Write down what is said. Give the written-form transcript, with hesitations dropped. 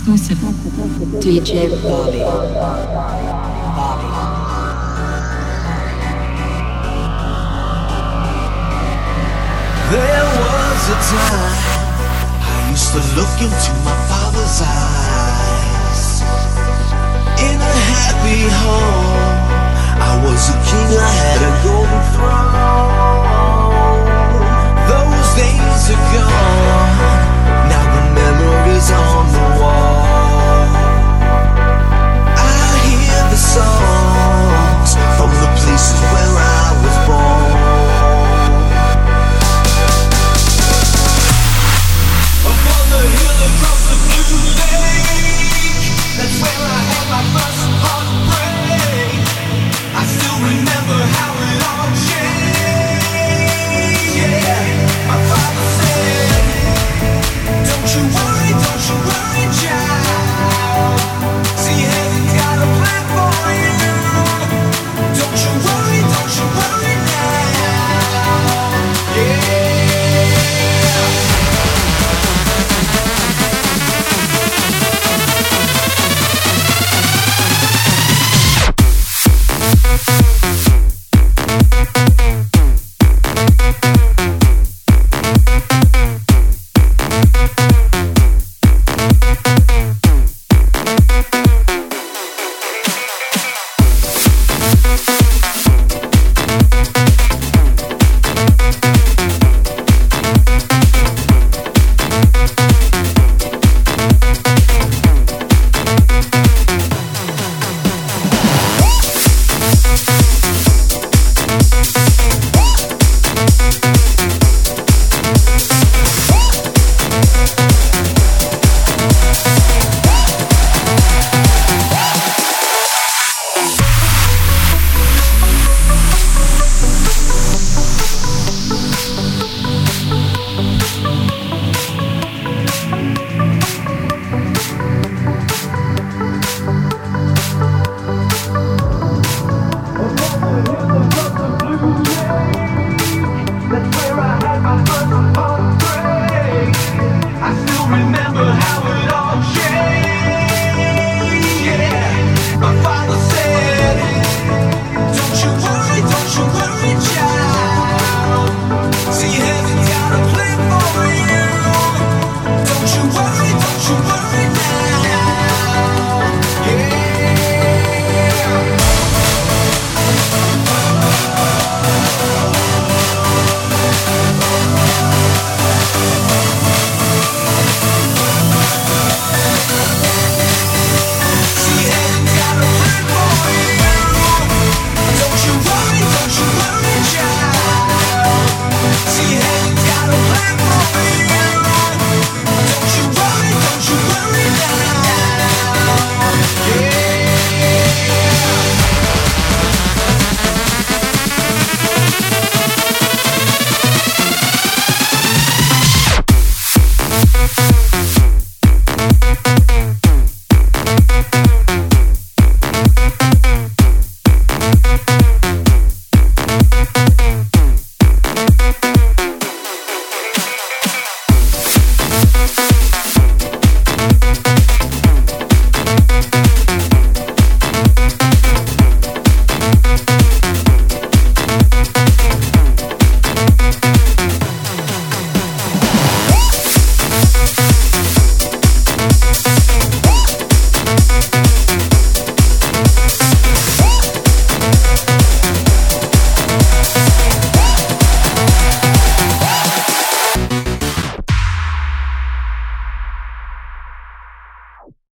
Exclusive. DJ Bobby. Bobby. There was a time I used to look into my father's eyes. In a happy home, I was a king, I had a golden throne. Those days are gone, now the memories on the wall. I hear the songs from the places where I was born. Upon the hill across the blue lake, that's where I had my first heartbreak. I still remember how it all changed. Yeah, my father said, don't you worry, child. See, heaven's got a plan for you. Don't you worry now. Yeah.